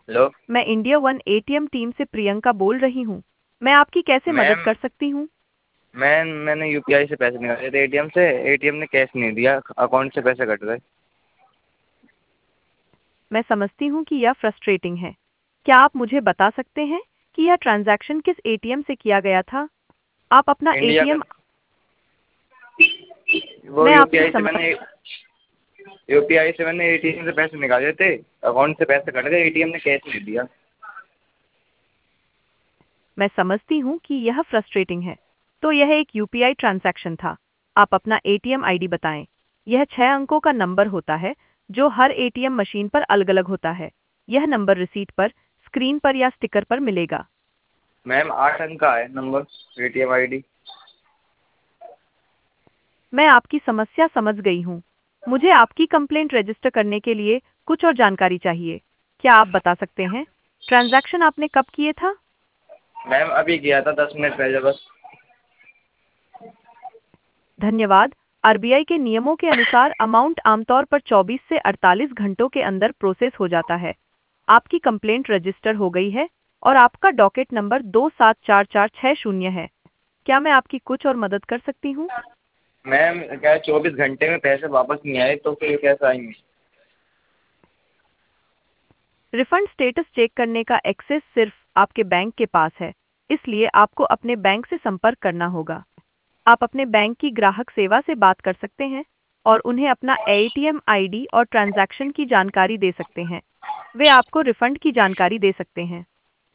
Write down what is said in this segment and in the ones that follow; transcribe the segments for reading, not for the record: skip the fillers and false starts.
Hello. मैं India one ATM team से प्रियंका बोल रही हूँ। मैं आपकी कैसे मदद मैम कर सकती हूँ? मैंने यूपीआई से पैसे निकाले थे एटीएम से। एटीएम ने कैश नहीं दिया, अकाउंट से पैसे कट गए। मैं समझती हूँ कि यह फ्रस्ट्रेटिंग है। क्या आप मुझे बता सकते हैं कि यह ट्रांजैक्शन किस एटीएम से किया गया था? आप अपना इंडिया का। एटीएम। वो मैं आपकी यूपीआई से समझ मैंने एटीएम से पैसे निकाले थे। अकाउंट से पैसे कट गए, एटीएम ने कैश नहीं दिया। मैं समझती हूँ कि यह फ्रस्ट्रेटिंग है। तो यह एक यूपीआई ट्रांजैक्शन था। आप अपना एटीएम आईडी बताएं। यह 6 अंकों का नंबर होता है जो हर एटीएम मशीन पर अलग-अलग होता है। यह नंबर रिसीट पर, स्क्रीन पर या स्टिकर पर मिलेगा। मैम 8 अंक का है नंबर, एटीएम आईडी। मैं आपकी समस्या समझ गई हूँ। मुझे आपकी कंप्लेंट रजिस्टर करने के लिए कुछ और जानकारी चाहिए। क्या आप बता सकते हैं ट्रांजैक्शन आपने कब किए था? मैम अभी किया था 10 मिनट पहले बस। धन्यवाद। आरबीआई के नियमों के अनुसार अमाउंट आमतौर पर 24 से 48 घंटों के अंदर प्रोसेस हो जाता है। आपकी कंप्लेंट रजिस्टर हो गई है और आपका डॉकेट नंबर 274460 है। क्या मैं आपकी कुछ और मदद कर सकती हूँ? मैम क्या है, 24 घंटे में पैसे वापस नहीं आए तो फिर कैसे आएंगे? रिफंड स्टेटस चेक करने का एक्सेस सिर्फ आपके बैंक के पास है, इसलिए आपको अपने बैंक से संपर्क करना होगा। आप अपने बैंक की ग्राहक सेवा से बात कर सकते हैं और उन्हें अपना एटीएम आईडी और ट्रांजैक्शन की जानकारी दे सकते हैं। वे आपको रिफंड की जानकारी दे सकते हैं।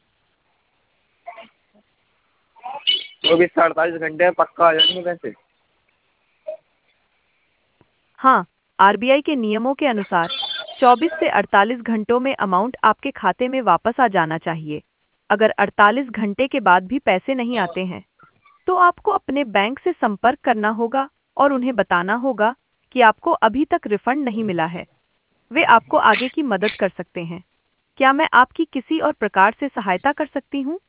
24 से 48 घंटे में पक्का आ जाएंगे पैसे? हाँ, आरबीआई के नियमों के अनुसार 24 से 48 घंटों में अमाउंट आपके खाते में वापस आ जाना चाहिए। अगर 48 घंटे के बाद भी पैसे नहीं आते हैं, तो आपको अपने बैंक से संपर्क करना होगा और उन्हें बताना होगा कि आपको अभी तक रिफंड नहीं मिला है। वे आपको आगे की मदद कर सकते हैं। क्या मैं आपकी किसी और प्रकार से सहायता कर सकती हूँ?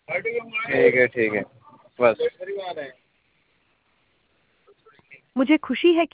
ठीक है बस। मुझे खुशी है